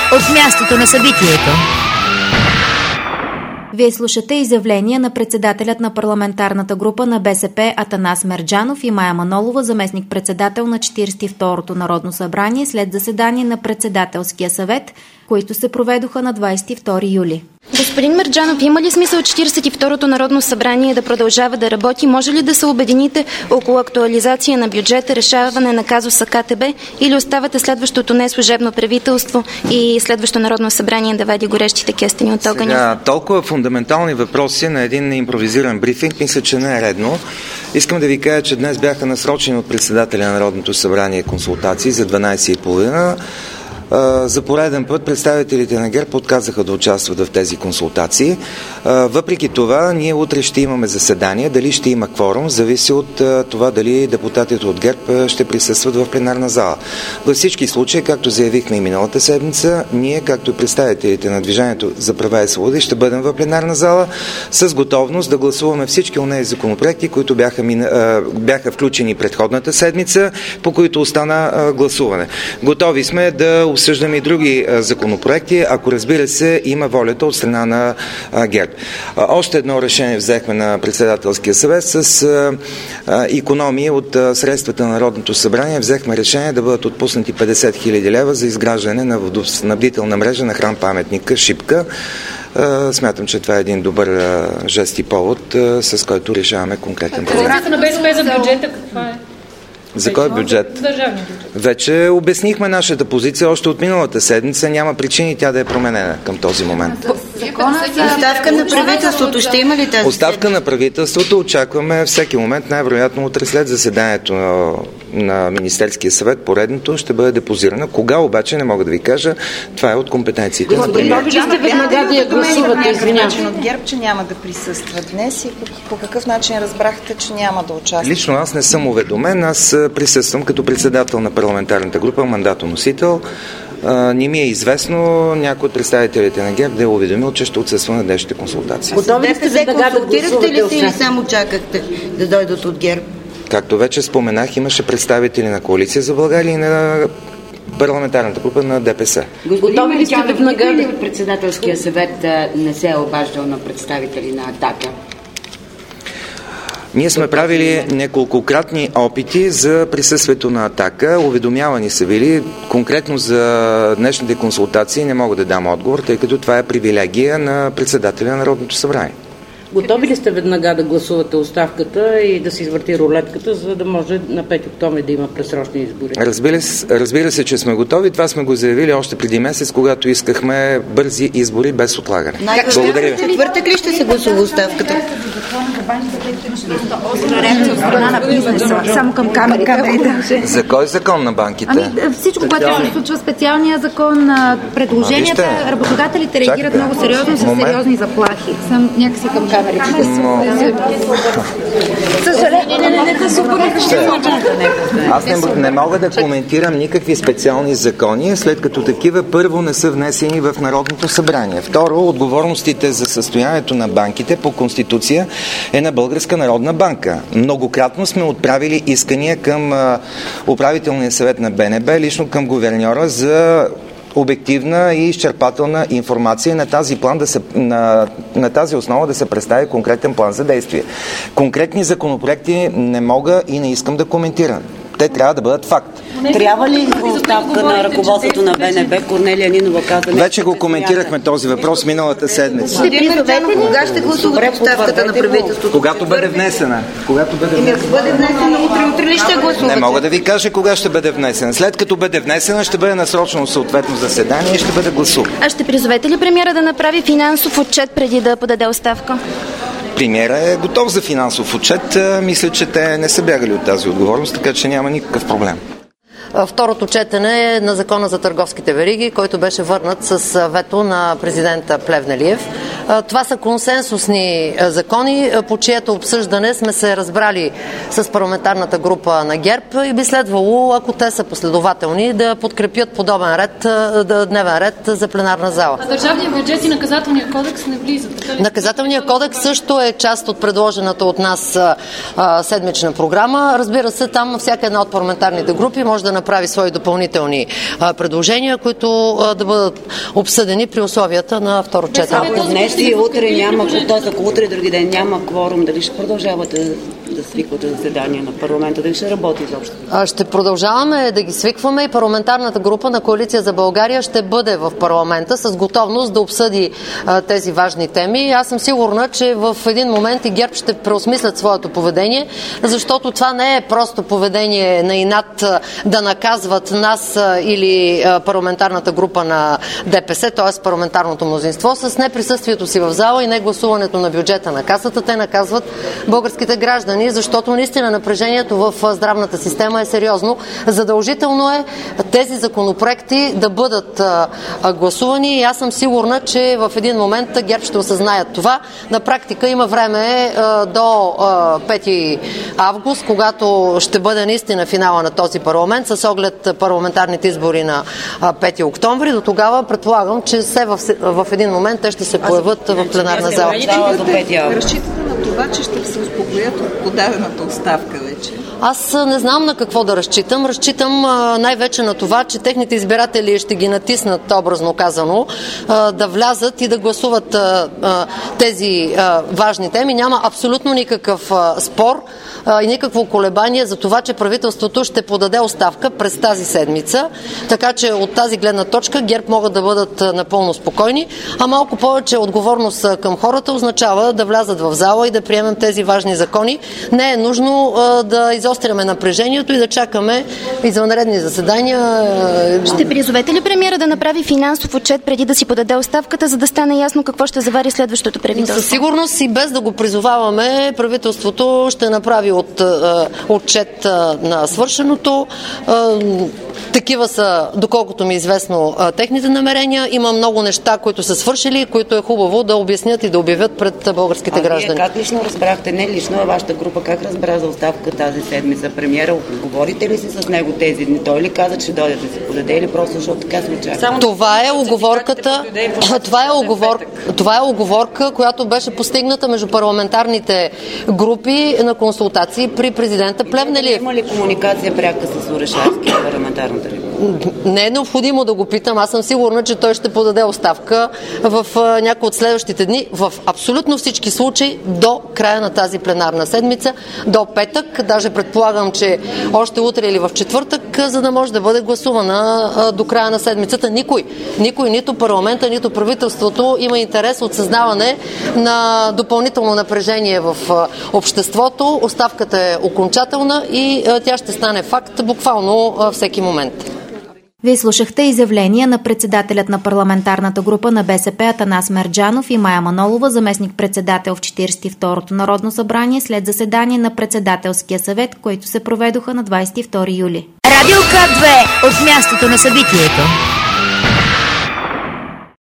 от мястото на събитието. Вие слушате изявление на председателят на парламентарната група на БСП Атанас Мерджанов и Мая Манолова, заместник-председател на 42-то Народно събрание, след заседание на председателския съвет, които се проведоха на 22 юли. Господин Мерджанов, има ли смисъл 42-то Народно събрание да продължава да работи? Може ли да се обедините около актуализация на бюджета, решаване на казуса КТБ, или оставате следващото неслужебно правителство и следващото Народно събрание да вади горещите кестени от огъня? Сега, толкова фундаментални въпроси на един импровизиран брифинг, мисля, че не е редно. Искам да ви кажа, че днес бяха насрочени от председателя на Народното събрание консултации за 12:30. За пореден път представителите на ГЕРБ отказаха да участват в тези консултации. Въпреки това, ние утре ще имаме заседание. Дали ще има кворум, зависи от това дали депутатите от ГЕРБ ще присъстват в пленарна зала. Във всички случаи, както заявихме и миналата седмица, ние, както и представителите на Движението за права и свободи, ще бъдем в пленарна зала с готовност да гласуваме всички онези законопроекти, които бяха включени предходната седмица, по които остана гласуване. Готови сме да обсъждаме и други законопроекти, ако, разбира се, има волята от страна на ГЕРБ. Още едно решение взехме на председателския съвет с икономии от средствата на Народното събрание. Взехме решение да бъдат отпуснати 50 000 лева за изграждане на водоснабдителна мрежа на храм-паметника Шипка. Смятам, че това е един добър жест и повод, с който решаваме конкретен проблем. Позицията на БСП за бюджета каква е? За кой бюджет? Държавния бюджет. Вече обяснихме нашата позиция още от миналата седмица. Няма причини тя да е променена към този момент. Оставка на правителството ще има ли тази? Оставка на правителството очакваме всеки момент, най-вероятно утре след заседанието на Министерския съвет, поредното ще бъде депозирана. Кога обаче не мога да ви кажа, това е от компетенциите на премиера. Готови ли сте веднага да я гласувате? Извинявам. От ГЕРБ, че няма да присъства днес и по какъв начин разбрахте, че няма да участва? Лично аз не съм уведомен, аз присъствам като председател на парламентарната група, мандатоносител. Не ми е известно някой от представителите на ГЕРБ да е уведомил, че ще отсъства на днешните консултации. Готови ли сте веднага да гласувате ли сте или само чакахте да дойдат от ГЕРБ? Както вече споменах, имаше представители на Коалиция за България и на парламентарната група на ДПС. Готови ли сте веднага ли от председателския съвет не се е обаждал на представители на Атака? Ние сме правили неколкократни опити за присъствието на Атака. Уведомявани са били. Конкретно за днешните консултации не мога да дам отговор, тъй като това е привилегия на председателя на Народното събрание. Готови ли сте веднага да гласувате оставката и да се извърти рулетката, за да може на 5 октомври да има предсрочни избори? Разбира се, че сме готови. Това сме го заявили още преди месец, когато искахме бързи избори без отлагане. Благодаря ви. Четвъртък ли ще се гласува оставката? Само към камерите. За кой закон на банките? Всичко, което се случва, специалния закон, предложенията, работодателите реагират много сериозно, с сериозни заплахи. Съм някакси към камерите. Аз не мога да коментирам никакви специални закони, след като такива първо не са внесени в Народното събрание. Второ, отговорностите за състоянието на банките по Конституция е на Българска народна банка. Многократно сме отправили искания към управителния съвет на БНБ, лично към гуверньора за обективна и изчерпателна информация на тази основа да се представи конкретен план за действие. Конкретни законопроекти не мога и не искам да коментирам. Те трябва да бъдат факт. Трябва ли оставка на ръководството на БНБ? Корнелия Нинова каза... Вече го коментирахме този въпрос миналата седмица. Ще призовете ли кога ще гласувате оставката на правителството? Когато бъде внесена. Ако бъде внесена утре ли ще гласувате? Не мога да ви кажа кога ще бъде внесена. След като бъде внесена, ще бъде насрочено съответно заседание и ще бъде гласувано. А ще призовете ли премиера да направи финансов отчет преди да подаде оставка? Премиера е готов за финансов отчет. Мисля, че те не са бягали от тази отговорност, така че няма никакъв проблем. Второто четене на закона за търговските вериги, който беше върнат с вето на президента Плевнелиев. Това са консенсусни закони, по чието обсъждане сме се разбрали с парламентарната група на ГЕРБ и би следвало, ако те са последователни, да подкрепят подобен ред, дневен ред за пленарна зала. А държавния бюджет и наказателния кодекс не влизат? Наказателният кодекс също е част от предложената от нас седмична програма. Разбира се, там всяка една от парламентарните групи може да направи направи свои допълнителни предложения, които да бъдат обсъдени при условията на второ четене. Ако днес и утре няма, т.е. ако утре други ден няма кворум, дали ще продължавате да свиквате заседания на парламента, дали ще работи изобщо? Ще продължаваме да ги свикваме и парламентарната група на Коалиция за България ще бъде в парламента с готовност да обсъди тези важни теми. Аз съм сигурна, че в един момент и ГЕРБ ще преосмислят своето поведение, защото това не е просто поведение на инат да наказват нас или парламентарната група на ДПС, т.е. парламентарното мнозинство. С неприсъствието си в зала и не гласуването на бюджета на Касата, те наказват българските граждани, защото наистина напрежението в здравната система е сериозно. Задължително е тези законопроекти да бъдат гласувани и аз съм сигурна, че в един момент ГЕРБ ще осъзнаят това. На практика има време до 5 август, когато ще бъде наистина финала на този парламент с оглед парламентарните избори на 5 октомври. До тогава предполагам, че в един момент те ще се появят в пленарна зала. Разчитате на това, че ще се успокоят от подадената оставка вече? Аз не знам на какво да разчитам. Разчитам най-вече на това, че техните избиратели ще ги натиснат, образно казано, да влязат и да гласуват тези важни теми. Няма абсолютно никакъв спор и никакво колебание за това, че правителството ще подаде оставка през тази седмица. Така че от тази гледна точка ГЕРБ могат да бъдат напълно спокойни, а малко повече отговорност към хората означава да влязат в зала и да приемем тези важни закони. Не е нужно да изостряме напрежението и да чакаме извънредни заседания. Ще призовете ли премиера да направи финансов отчет преди да си подаде оставката, за да стане ясно какво ще завари следващото правителство? Със сигурност и без да го призоваваме, правителството ще направи отчет на свършеното. Такива са, доколкото ми е известно, техните намерения. Има много неща, които са свършили, които е хубаво да обяснят и да обявят пред българските граждани. Вие как лично разбрахте, не лично, а вашата група, как разбра за оставка тази седмица? Премиера, говорите ли си с него тези дни? Той ли каза, че дойде да се подаде или просто защото така се очаква? Това е уговорката. Това е уговорка, която беше постигната между парламентарните групи на консултации при президента Плевнелиев. Има ли комуникация пряка с Орешарски в парламентарната република? Не е необходимо да го питам. Аз съм сигурна, че той ще подаде оставка в някои от следващите дни, в абсолютно всички случаи до края на тази пленарна седмица, до петък. Даже предполагам, че още утре или в четвъртък, за да може да бъде гласувана до края на седмицата. Никой, нито парламента, нито правителството има интерес от създаване на допълнително напрежение в обществото. Оставката е окончателна и тя ще стане факт буквално всеки момент. Вие слушахте изявления на председателят на парламентарната група на БСП Атанас Мерджанов и Мая Манолова, заместник-председател в 42-то Народно събрание, след заседание на председателския съвет, които се проведоха на 22 юли. Радио К2 от мястото на събитието.